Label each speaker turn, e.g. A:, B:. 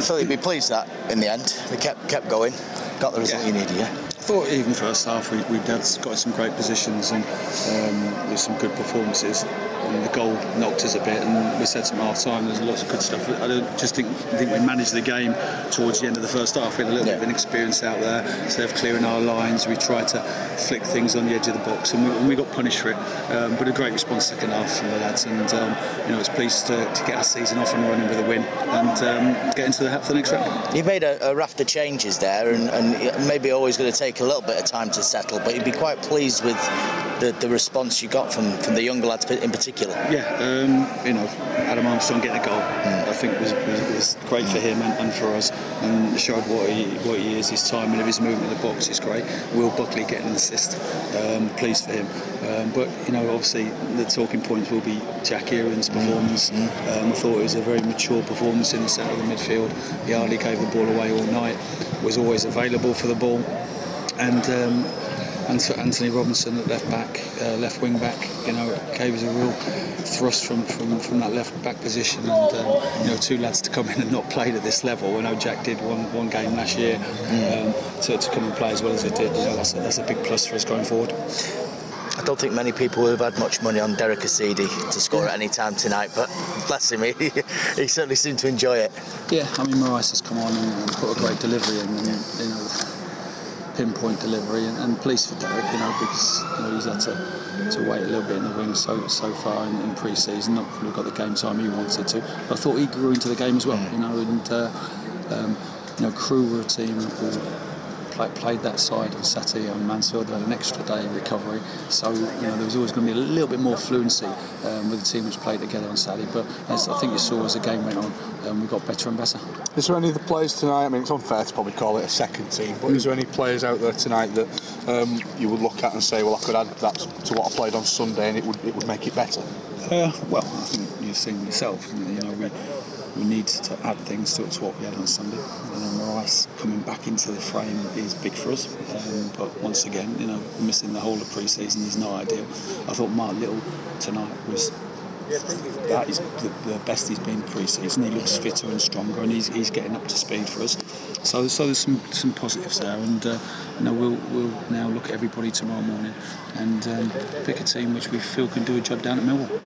A: Phil, you'd be pleased that in the end they kept going, got the result you needed. Yeah.
B: I thought even first half we'd got some great positions and with some good performances, and the goal knocked us a bit, and we said some half time there's lots of good stuff. I think we managed the game towards the end of the first half. We had a little bit of inexperience out there. Instead of clearing our lines, we tried to flick things on the edge of the box, and we got punished for it. But a great response second half from the lads, and it's pleased to get our season off and running with a win and get into the next round.
A: You've made a raft of changes there, and maybe always going to take a little bit of time to settle, but you'd be quite pleased with the response you got from the younger lads in particular.
B: Yeah, Adam Armstrong getting a goal, I think was great for him and for us, and showed what he is. His timing of his movement in the box is great. Will Buckley getting an assist, pleased for him. But obviously the talking points will be Jack Aaron's performance. I thought it was a very mature performance in the centre of the midfield. He hardly gave the ball away all night. Was always available for the ball. And Anthony Robinson at left wing back, gave us a real thrust from that left back position, and two lads to come in and not played at this level. I know Jack did one game last year, to come and play as well as he did. That's a big plus for us going forward.
A: I don't think many people would have had much money on Derek Asidi to score at any time tonight, but bless him, he certainly seemed to enjoy it.
B: Yeah, I mean, Maurice has come on and put a great delivery in, and pinpoint delivery, and pleased for Derek, because he's had to wait a little bit in the wings so far in pre-season. Not probably got the game time he wanted to, but I thought he grew into the game as well. Crewe were a team who played that side on Saturday on Mansfield. They had an extra day recovery, so there was always going to be a little bit more fluency with the team which played together on Saturday. But as I think you saw as the game went on, we got better and better.
C: Is there any of the players tonight? I mean, it's unfair to probably call it a second team, but is there any players out there tonight that you would look at and say, well, I could add that to what I played on Sunday, and it would make it better?
B: Well, I think you've seen yourself. We need to add things to what we had on Sunday. Maurice coming back into the frame is big for us. But once again, missing the whole of pre-season is not ideal. I thought Mark Little tonight that is the best he's been pre-season. He looks fitter and stronger, and he's getting up to speed for us. So there's some positives there, and we'll now look at everybody tomorrow morning and pick a team which we feel can do a job down at Millwall.